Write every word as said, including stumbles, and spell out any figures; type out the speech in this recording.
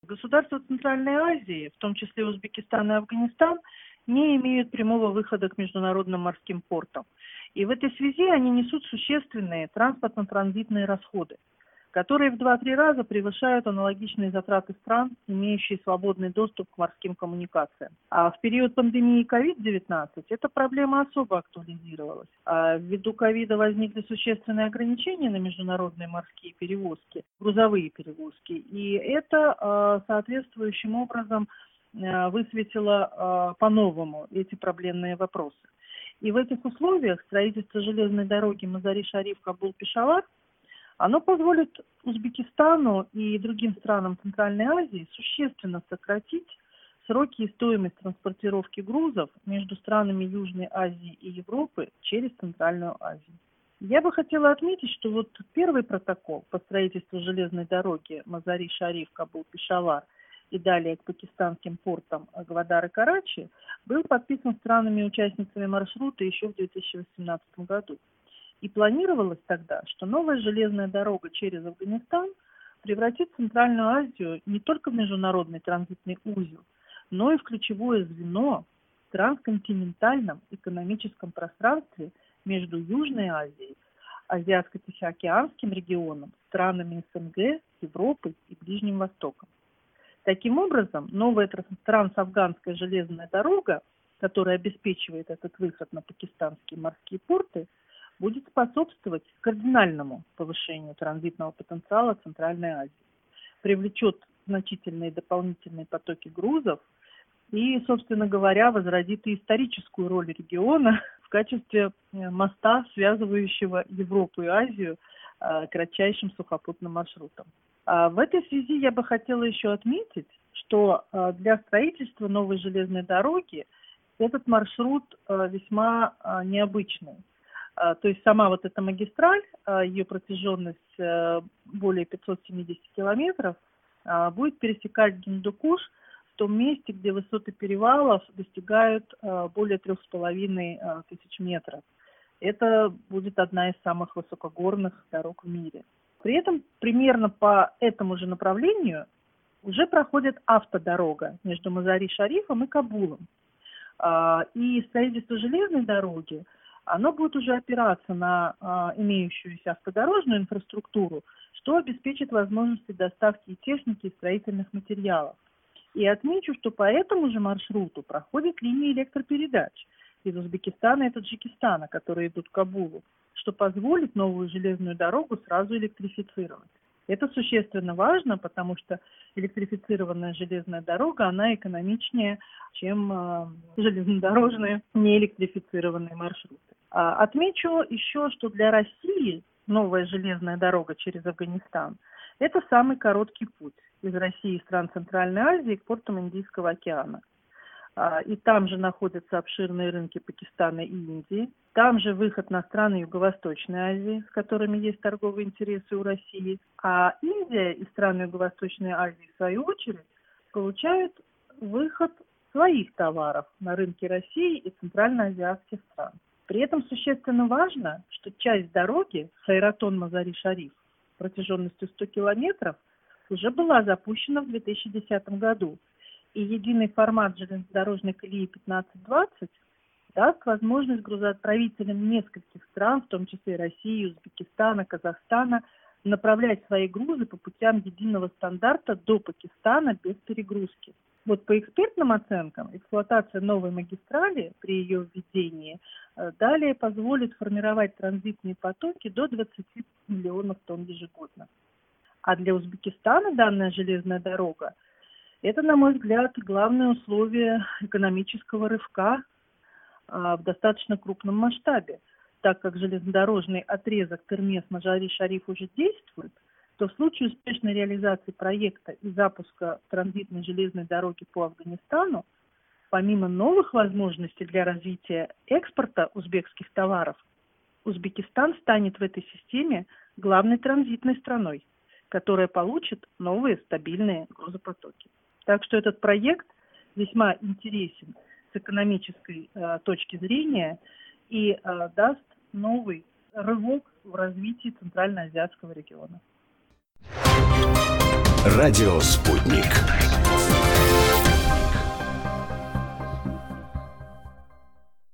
Государства Центральной Азии, в том числе Узбекистан и Афганистан, не имеют прямого выхода к международным морским портам. И в этой связи они несут существенные транспортно-транзитные расходы, которые в два-три раза превышают аналогичные затраты стран, имеющие свободный доступ к морским коммуникациям. А в период пандемии ковид девятнадцать эта проблема особо актуализировалась. А ввиду ковида возникли существенные ограничения на международные морские перевозки, грузовые перевозки. И это соответствующим образом высветило по-новому эти проблемные вопросы. И в этих условиях строительство железной дороги Мазари-Шариф, Кабул-Пешавар оно позволит Узбекистану и другим странам Центральной Азии существенно сократить сроки и стоимость транспортировки грузов между странами Южной Азии и Европы через Центральную Азию. Я бы хотела отметить, что вот первый протокол по строительству железной дороги Мазари-Шариф, Кабул-Пешавар и далее к пакистанским портам Гвадар и Карачи был подписан странами-участницами маршрута еще в две тысячи восемнадцатом году. И планировалось тогда, что новая железная дорога через Афганистан превратит Центральную Азию не только в международный транзитный узел, но и в ключевое звено в трансконтинентальном экономическом пространстве между Южной Азией, Азиатско-Тихоокеанским регионом, странами СНГ, Европой и Ближним Востоком. Таким образом, новая трансафганская железная дорога, которая обеспечивает этот выход на пакистанские морские порты, будет способствовать кардинальному повышению транзитного потенциала Центральной Азии, привлечет значительные дополнительные потоки грузов и, собственно говоря, возродит и историческую роль региона в качестве моста, связывающего Европу и Азию кратчайшим сухопутным маршрутом. В этой связи я бы хотела еще отметить, что для строительства новой железной дороги этот маршрут весьма необычный. То есть сама вот эта магистраль, ее протяженность более пятьсот семьдесят километров, будет пересекать Гиндукуш в том месте, где высоты перевалов достигают более трех с половиной тысяч метров. Это будет одна из самых высокогорных дорог в мире. При этом примерно по этому же направлению уже проходит автодорога между Мазари-Шарифом и Кабулом. И строительство железной дороги, оно будет уже опираться на имеющуюся автодорожную инфраструктуру, что обеспечит возможности доставки и техники, и строительных материалов. И отмечу, что по этому же маршруту проходят линии электропередач из Узбекистана и Таджикистана, которые идут к Кабулу, что позволит новую железную дорогу сразу электрифицировать. Это существенно важно, потому что электрифицированная железная дорога, она экономичнее, чем э, железнодорожные неэлектрифицированные маршруты. А, отмечу еще, что для России новая железная дорога через Афганистан – это самый короткий путь из России и стран Центральной Азии к портам Индийского океана. И там же находятся обширные рынки Пакистана и Индии. Там же выход на страны Юго-Восточной Азии, с которыми есть торговые интересы у России. А Индия и страны Юго-Восточной Азии, в свою очередь, получают выход своих товаров на рынки России и центральноазиатских стран. При этом существенно важно, что часть дороги Хайратон-Мазари-Шариф протяженностью сто километров уже была запущена в две тысячи десятом году. И единый формат железнодорожной колеи пятнадцать двадцать даст возможность грузоотправителям нескольких стран, в том числе России, Узбекистана, Казахстана, направлять свои грузы по путям единого стандарта до Пакистана без перегрузки. Вот по экспертным оценкам, эксплуатация новой магистрали при ее введении далее позволит формировать транзитные потоки до двадцати миллионов тонн ежегодно. А для Узбекистана данная железная дорога – это, на мой взгляд, главное условие экономического рывка а, в достаточно крупном масштабе. Так как железнодорожный отрезок Термез-Мазари-Шариф уже действует, то в случае успешной реализации проекта и запуска транзитной железной дороги по Афганистану, помимо новых возможностей для развития экспорта узбекских товаров, Узбекистан станет в этой системе главной транзитной страной, которая получит новые стабильные грузопотоки. Так что этот проект весьма интересен с экономической э, точки зрения и э, даст новый рывок в развитии Центральноазиатского региона. Радио «Спутник».